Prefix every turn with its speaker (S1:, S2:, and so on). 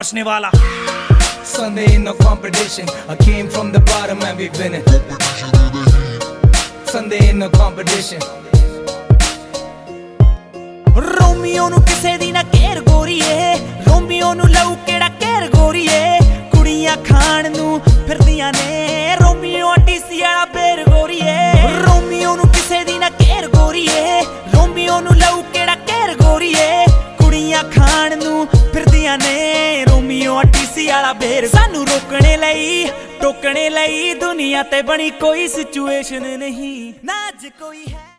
S1: बचने वाला
S2: Sunday in no competition. I came from the bottom and we winning. Sunday in no competition.
S3: Romeo नु किसे दी ना घेर गोरीए, रोमियो नु लऊ केड़ा घेर गोरीए, कुड़ियां खाण नु फिरदियां ने, रोमियो टीसी वाला बेर गोरीए, रोमियो नु किसे दी ना घेर गोरीए, रोमियो नु लऊ केड़ा घेर गोरीए, कुड़ियां खाण नु फिरदियां ने, रोमियो टीसी वाला बेर। सानू रोकने लई टोकने लई दुनिया ते बनी कोई सिचुएशन नहीं, ना अज कोई है।